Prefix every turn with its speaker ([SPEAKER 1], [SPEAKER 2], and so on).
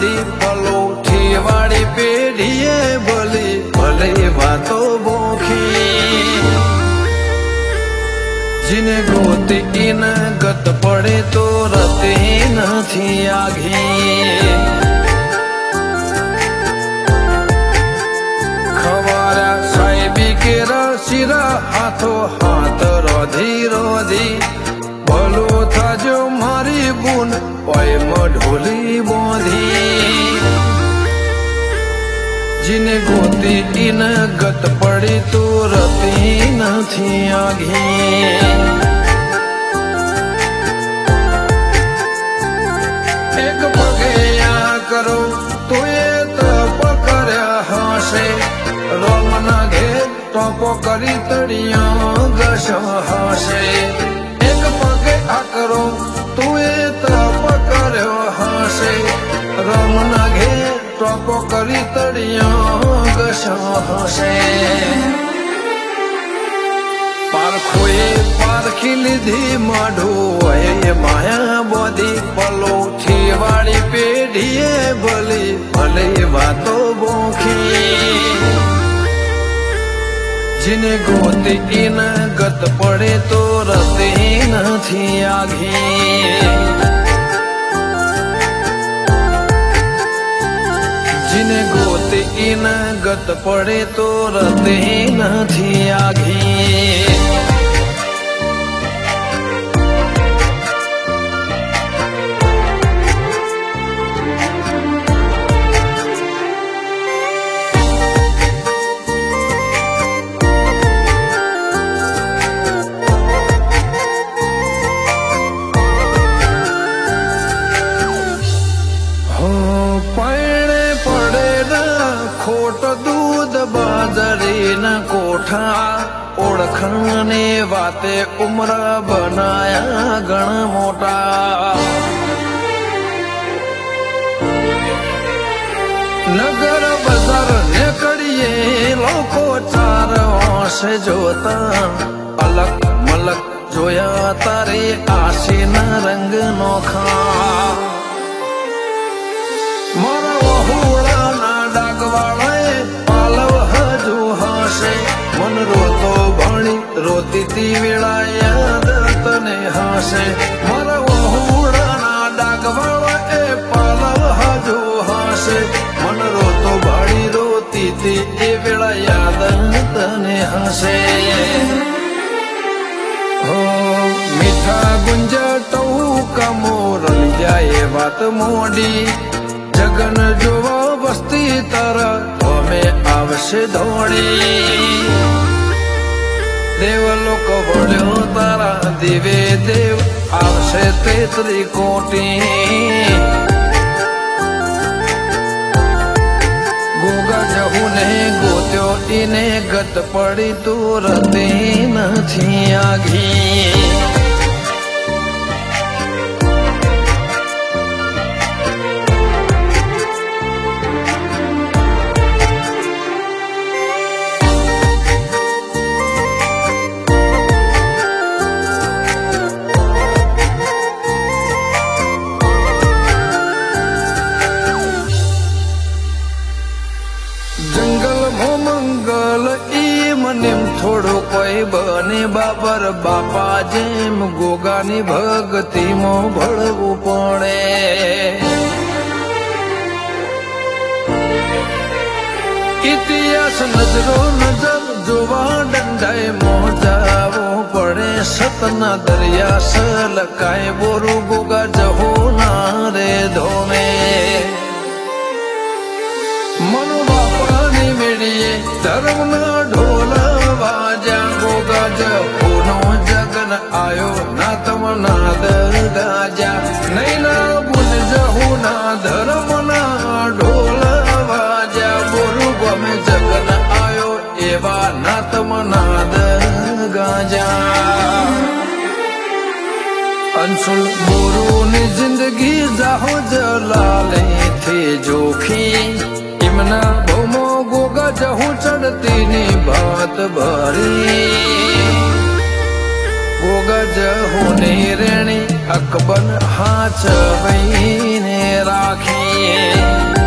[SPEAKER 1] બધી પલોઠી વાળી પેઢીએ ભલી ભલે વાતો બોખી જીને ગોતી ન ગત પડે તો રતે નથી આઘી ખવારા સાહેબી કે રસીરા હાથો હાથ રોધી રોધી ભલો થાજો મારી બુન ઓય મઢોલી બોધી જીને ગોતી ન ગત પડી તો રતી નથી આઘી એક પગે આ કરો તો એ તપ કર્યા હશે રોમના ઘેર ટોપો કરી તળિયા ઘસ હશે એક પગે આ કરો તું એ તપ કર્યો હશે રમના ઘેર ટોપો કરી તળિયા ઘસ હશે પારખોએ પારખી લીધી માઢું એ માયા બોધી પલોઠી વાળી પેઢીએ ભલી ભલે વાતો બોખી જીને ગોતી ન ગત પડે તો રતે નથી આઘી જીને ગોતી ન ગત પડે તો રતે નથી આઘી ખોટ દૂધ બાજરી ના કોઠા ઓળખાને વાતે ઉમર બનાયા ગણ મોટા નગર બજાર નીકળીએ લોકો ચાર વાંસે જોતા અલગ મલક જોયા તારે આશીના રંગ નોખા મારા વહુડાના ડાગવાળાએ પાલવ હજુ હશે મન રોતો ભણી રોતી તી વેળા યાદ તને હશે મારા વહુડાના ડાગવાળાએ પાલવ હજુ હશે મન રોતો ભણી રોતી તી એ વેળા યાદ તને હશે મીઠા ગુંજા ટહુકા મોરલ જાય વાત મોડી જગન જોવો વસ્તી તારા અમે આવશે દોડી દેવ લોકો ભળ્યો તારા દિવે દેવ આવશે તેત્રી કોટી ગોગા જહું ને ગોત્યો ઈને ગત પડી તું રતે નથી આઘી થોડો કોઈ બને બાબર બાપા જેમ ગોગાની ભક્તિમાં ભળવું પડે ઇતિહાસ નજરો નજર જોવા દંડાય મોજાવો પડે સતના દરિયા સલકાય બોરું ગોગા જહો ના રે ધોમે મનો બાપાની મેળીએ ધર્મના ઢોલા વાજા ગોગા જહુનો જગન આયો ના તમના દર ગાજા નૈના બુન જહુના ધર્મના ઢોલા વાજા બોરુ ગમે જગન આયો એવા ના તમના દર ગાજા અંશુલ બોરુની જિંદગી જાહો જલાલે થી જોખી ઇમના ભૌમો ગોગા જહું ચડતી ની ભાત ભરી ગોગા જહું ની રેણી અકબન હાચ વઈને રાખીએ